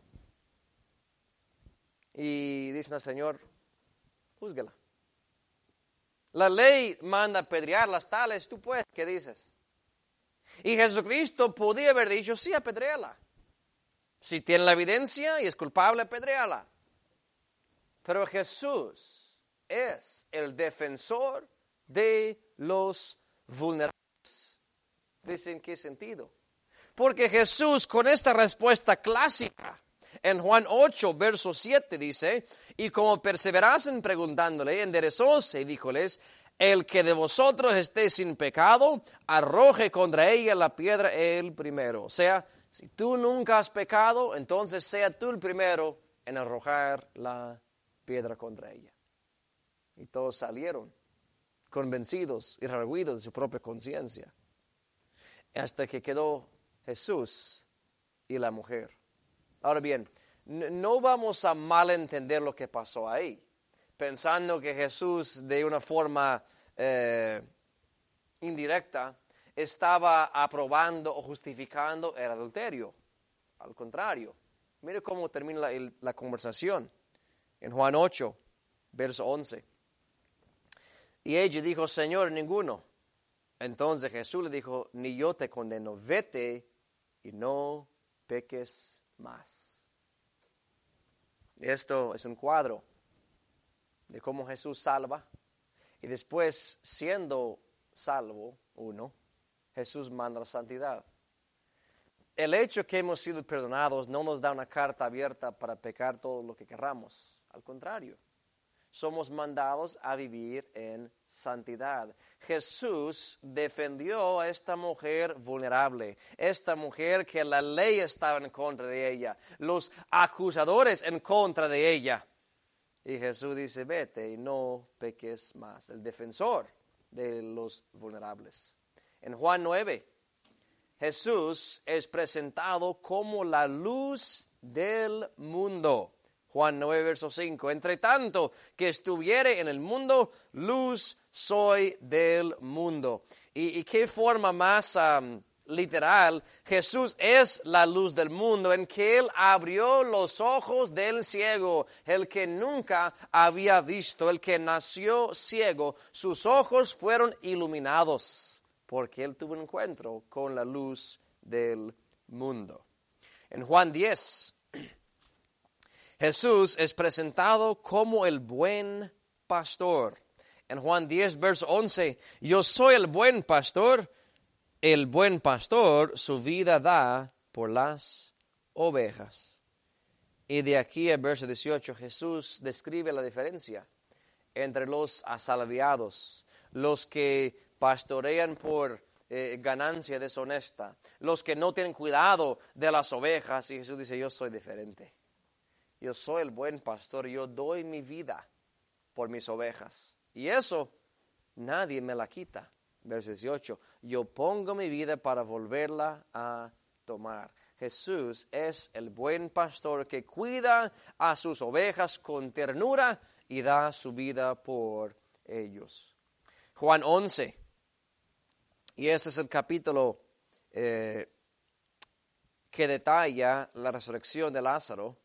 Y dicen al Señor, júzguela. La ley manda apedrear las tales, tú pues, ¿qué dices? Y Jesucristo podía haber dicho, sí, apedréala. Si tiene la evidencia y es culpable, apedréala. Pero Jesús es el defensor de los vulnerables. Dice, ¿en qué sentido? Porque Jesús, con esta respuesta clásica, en Juan ocho, verso siete, dice, y como perseverasen preguntándole, enderezóse y díjoles, el que de vosotros esté sin pecado, arroje contra ella la piedra el primero. O sea, si tú nunca has pecado, entonces sea tú el primero en arrojar la piedra contra ella. Y todos salieron convencidos y rehuidos de su propia conciencia. Hasta que quedó Jesús y la mujer. Ahora bien, no vamos a malentender lo que pasó ahí, pensando que Jesús de una forma eh, indirecta estaba aprobando o justificando el adulterio. Al contrario, mire cómo termina la, el, la conversación en Juan ocho, verso once. Y ella dijo, Señor, ninguno. Entonces Jesús le dijo, ni yo te condeno, vete y no peques más. Esto es un cuadro de cómo Jesús salva y después, siendo salvo uno, Jesús manda la santidad. El hecho que hemos sido perdonados no nos da una carta abierta para pecar todo lo que querramos. Al contrario, somos mandados a vivir en santidad. Jesús defendió a esta mujer vulnerable, esta mujer que la ley estaba en contra de ella, los acusadores en contra de ella. Y Jesús dice, vete y no peques más, el defensor de los vulnerables. En Juan nueve, Jesús es presentado como la luz del mundo. Juan nueve, verso cinco. Entre tanto que estuviere en el mundo, luz soy del mundo. ¿Y, y qué forma más um, literal? Jesús es la luz del mundo en que Él abrió los ojos del ciego, el que nunca había visto, el que nació ciego. Sus ojos fueron iluminados porque Él tuvo un encuentro con la luz del mundo. En Juan diez, Jesús es presentado como el buen pastor. En Juan diez, verso once, yo soy el buen pastor, el buen pastor su vida da por las ovejas. Y de aquí al verso dieciocho, Jesús describe la diferencia entre los asalariados, los que pastorean por eh, ganancia deshonesta, los que no tienen cuidado de las ovejas. Y Jesús dice, yo soy diferente. Yo soy el buen pastor, yo doy mi vida por mis ovejas. Y eso nadie me la quita. Verso dieciocho, yo pongo mi vida para volverla a tomar. Jesús es el buen pastor que cuida a sus ovejas con ternura y da su vida por ellos. Juan once, y ese es el capítulo eh, que detalla la resurrección de Lázaro.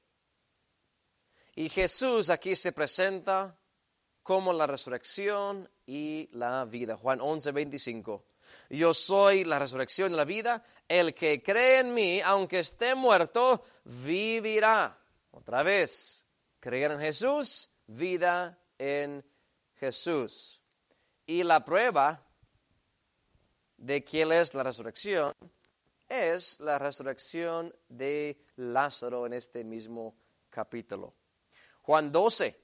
Y Jesús aquí se presenta como la resurrección y la vida. Juan once, veinticinco. Yo soy la resurrección y la vida. El que cree en mí, aunque esté muerto, vivirá. Otra vez, creer en Jesús, vida en Jesús. Y la prueba de quién es la resurrección es la resurrección de Lázaro en este mismo capítulo. Juan doce.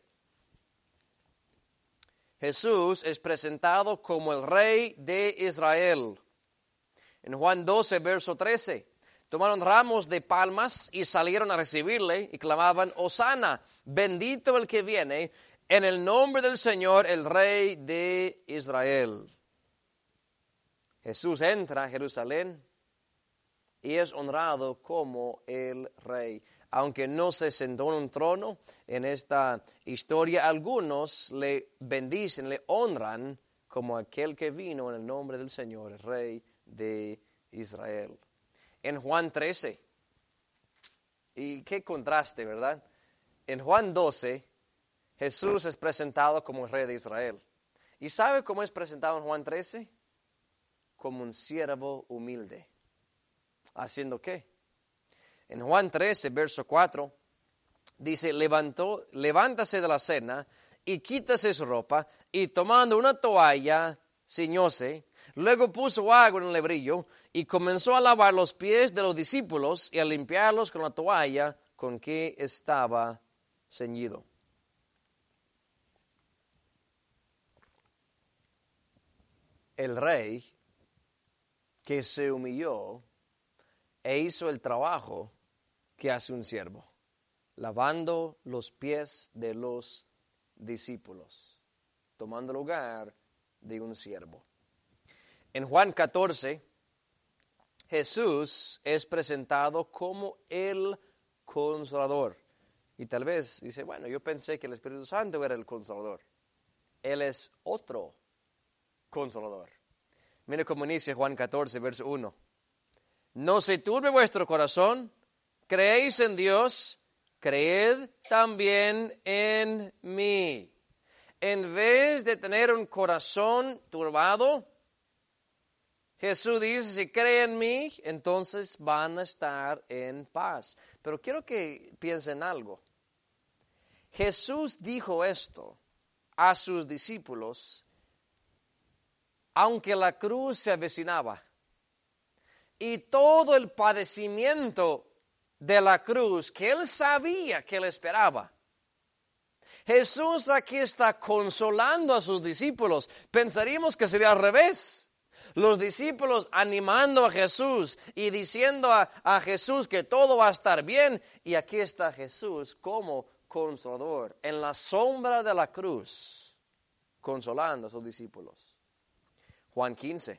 Jesús es presentado como el rey de Israel. En Juan doce, verso trece, tomaron ramos de palmas y salieron a recibirle y clamaban, Hosana, bendito el que viene en el nombre del Señor, el rey de Israel. Jesús entra a Jerusalén y es honrado como el rey. Aunque no se sentó en un trono en esta historia, algunos le bendicen, le honran como aquel que vino en el nombre del Señor, el Rey de Israel. En Juan trece, y qué contraste, ¿verdad? En Juan doce, Jesús es presentado como el Rey de Israel. ¿Y sabe cómo es presentado en Juan trece? Como un siervo humilde. ¿Haciendo qué? En Juan trece, verso cuatro, dice, levantó, levántase de la cena y quítase su ropa, y tomando una toalla, ciñóse, luego puso agua en el lebrillo, y comenzó a lavar los pies de los discípulos y a limpiarlos con la toalla con que estaba ceñido. El rey que se humilló e hizo el trabajo que hace un siervo, lavando los pies de los discípulos, tomando lugar de un siervo. En Juan catorce, Jesús es presentado como el Consolador. Y tal vez dice, bueno, yo pensé que el Espíritu Santo era el Consolador. Él es otro Consolador. Mire cómo inicia Juan catorce, verso uno. No se turbe vuestro corazón, creéis en Dios, creed también en mí. En vez de tener un corazón turbado, Jesús dice, si creen en mí, entonces van a estar en paz. Pero quiero que piensen algo. Jesús dijo esto a sus discípulos, aunque la cruz se avecinaba. Y todo el padecimiento de la cruz que él sabía que le esperaba. Jesús aquí está consolando a sus discípulos. Pensaríamos que sería al revés. Los discípulos animando a Jesús y diciendo a, a Jesús que todo va a estar bien. Y aquí está Jesús como consolador, en la sombra de la cruz, consolando a sus discípulos. Juan quince.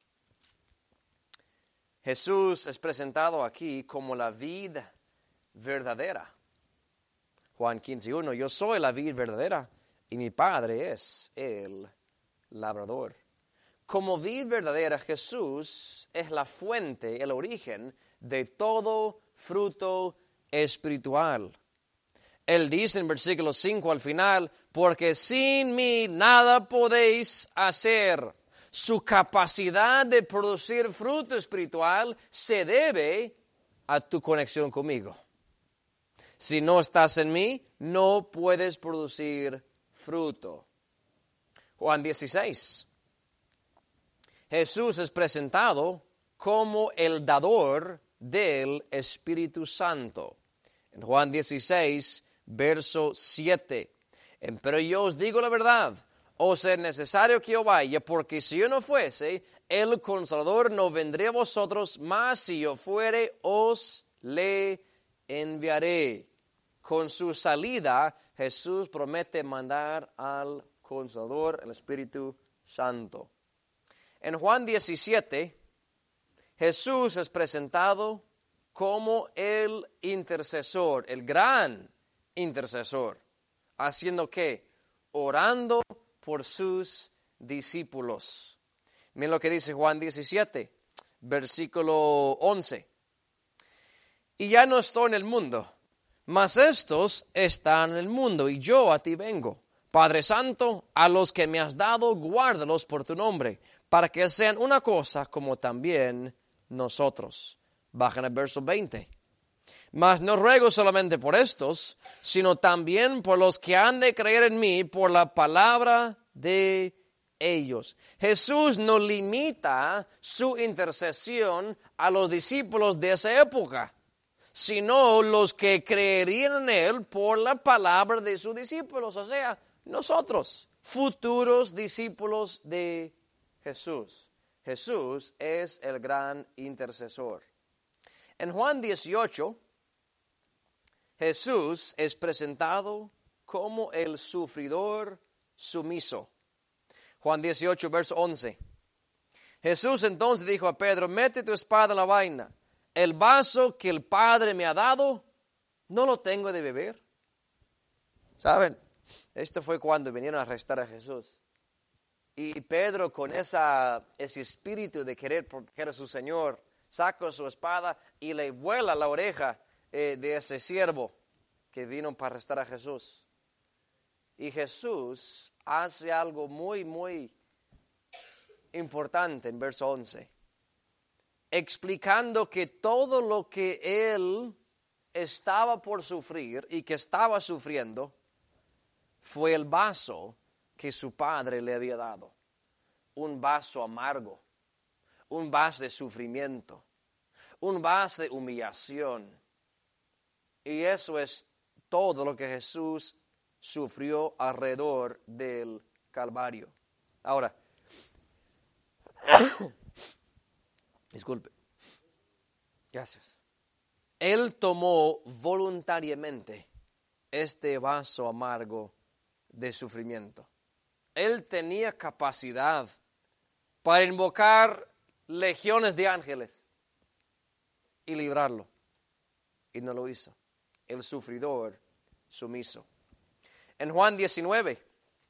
Jesús es presentado aquí como la vid verdadera. Juan quince uno, yo soy la vid verdadera y mi Padre es el labrador. Como vid verdadera, Jesús es la fuente, el origen de todo fruto espiritual. Él dice en versículo cinco al final, porque sin mí nada podéis hacer. Su capacidad de producir fruto espiritual se debe a tu conexión conmigo. Si no estás en mí, no puedes producir fruto. Juan dieciséis. Jesús es presentado como el dador del Espíritu Santo. En Juan dieciséis, verso siete. Pero yo os digo la verdad, os es necesario que yo vaya, porque si yo no fuese, el Consolador no vendría a vosotros, mas si yo fuere, os le enviaré. Con su salida, Jesús promete mandar al Consolador, el Espíritu Santo. En Juan diecisiete, Jesús es presentado como el intercesor, el gran intercesor. ¿Haciendo qué? Orando por sus discípulos. Miren lo que dice Juan diecisiete, versículo once. Y ya no estoy en el mundo, mas estos están en el mundo, y yo a ti vengo. Padre Santo, a los que me has dado, guárdalos por tu nombre, para que sean una cosa como también nosotros. Bajan al verso veinte. Mas no ruego solamente por estos, sino también por los que han de creer en mí por la palabra de ellos. Jesús no limita su intercesión a los discípulos de esa época, sino los que creerían en él por la palabra de sus discípulos, o sea, nosotros, futuros discípulos de Jesús. Jesús es el gran intercesor. En Juan dieciocho, Jesús es presentado como el sufridor sumiso. Juan dieciocho, verso once. Jesús entonces dijo a Pedro, mete tu espada en la vaina. El vaso que el Padre me ha dado, ¿no lo tengo de beber? ¿Saben? Esto fue cuando vinieron a arrestar a Jesús. Y Pedro, con esa, ese espíritu de querer proteger a su Señor, saca su espada y le vuela la oreja eh, de ese siervo que vino para arrestar a Jesús. Y Jesús hace algo muy, muy importante en verso once. Explicando que todo lo que él estaba por sufrir y que estaba sufriendo fue el vaso que su padre le había dado. Un vaso amargo, un vaso de sufrimiento, un vaso de humillación. Y eso es todo lo que Jesús sufrió alrededor del Calvario. Ahora, disculpe. Gracias. Él tomó voluntariamente este vaso amargo de sufrimiento. Él tenía capacidad para invocar legiones de ángeles y librarlo. Y no lo hizo. El sufridor sumiso. En Juan diecinueve,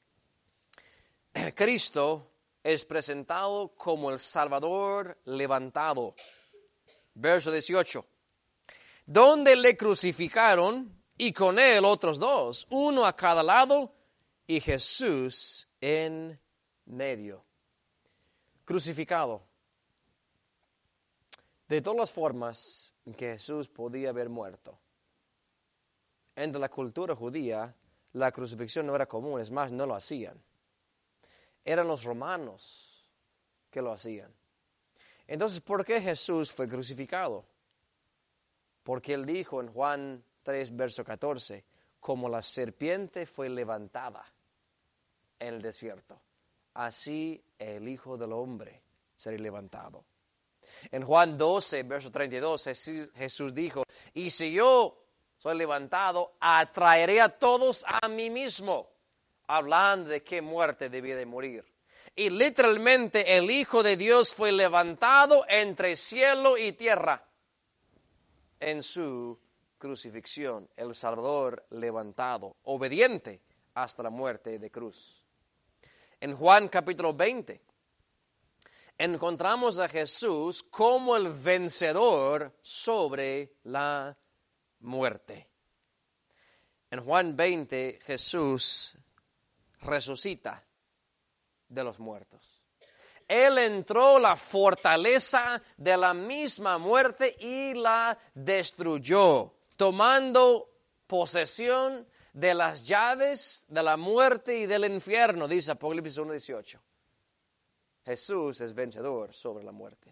Cristo es presentado como el Salvador levantado. Verso dieciocho. Donde le crucificaron y con él otros dos, uno a cada lado y Jesús en medio. Crucificado. De todas las formas en que Jesús podía haber muerto. Entre la cultura judía, la crucifixión no era común, es más, no lo hacían. Eran los romanos que lo hacían. Entonces, ¿por qué Jesús fue crucificado? Porque él dijo en Juan tres, verso catorce, como la serpiente fue levantada en el desierto, así el Hijo del Hombre será levantado. En Juan doce, verso treinta y dos, Jesús dijo, y si yo soy levantado, atraeré a todos a mí mismo, hablando de qué muerte debía de morir. Y literalmente el Hijo de Dios fue levantado entre cielo y tierra en su crucifixión, el Salvador levantado, obediente hasta la muerte de cruz. En Juan capítulo veinte, encontramos a Jesús como el vencedor sobre la muerte. En Juan veinte, Jesús resucita de los muertos. Él entró la fortaleza de la misma muerte y la destruyó, tomando posesión de las llaves de la muerte y del infierno, dice Apocalipsis uno dieciocho. Jesús es vencedor sobre la muerte.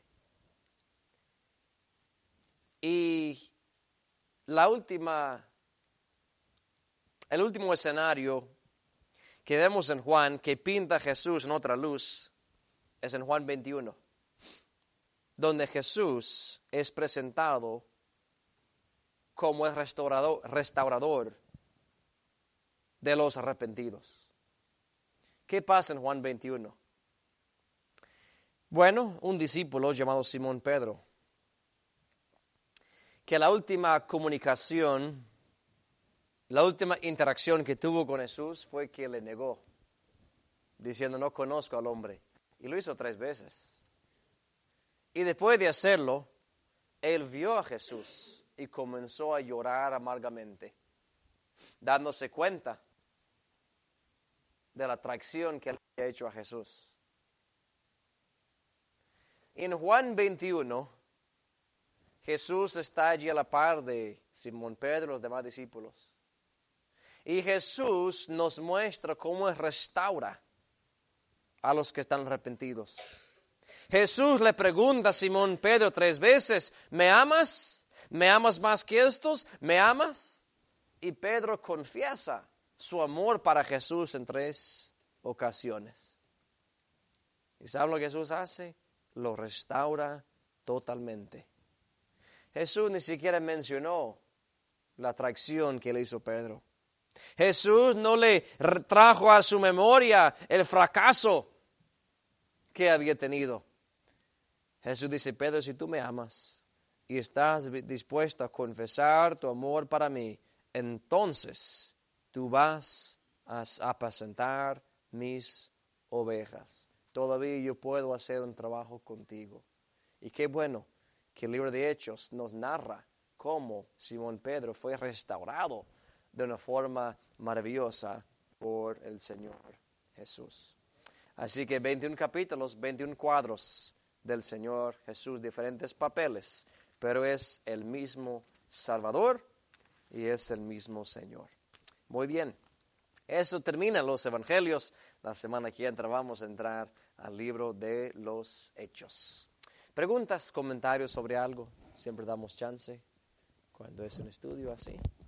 Y la última, el último escenario que vemos en Juan, que pinta a Jesús en otra luz, es en Juan veintiuno, donde Jesús es presentado como el restaurador, restaurador de los arrepentidos. ¿Qué pasa en Juan veintiuno? Bueno, un discípulo llamado Simón Pedro, que la última comunicación, la última interacción que tuvo con Jesús fue que le negó, diciendo no conozco al hombre. Y lo hizo tres veces. Y después de hacerlo, él vio a Jesús y comenzó a llorar amargamente, dándose cuenta de la traición que él había hecho a Jesús. En Juan veintiuno, Jesús está allí a la par de Simón Pedro y los demás discípulos. Y Jesús nos muestra cómo Él restaura a los que están arrepentidos. Jesús le pregunta a Simón Pedro tres veces, ¿me amas? ¿Me amas más que estos? ¿Me amas? Y Pedro confiesa su amor para Jesús en tres ocasiones. ¿Y saben lo que Jesús hace? Lo restaura totalmente. Jesús ni siquiera mencionó la traición que le hizo Pedro. Jesús no le trajo a su memoria el fracaso que había tenido. Jesús dice, Pedro, si tú me amas y estás dispuesto a confesar tu amor para mí, entonces tú vas a apacentar mis ovejas. Todavía yo puedo hacer un trabajo contigo. Y qué bueno que el libro de Hechos nos narra cómo Simón Pedro fue restaurado de una forma maravillosa por el Señor Jesús. Así que veintiún capítulos, veintiún cuadros del Señor Jesús, diferentes papeles, pero es el mismo Salvador y es el mismo Señor. Muy bien, eso termina los Evangelios. La semana que entra vamos a entrar al libro de los Hechos. ¿Preguntas, comentarios sobre algo? Siempre damos chance cuando es un estudio así.